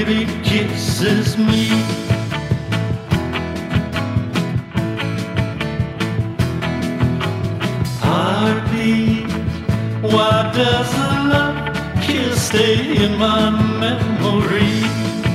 baby kisses me. Heartbeat, why does a love kiss stay in my memory?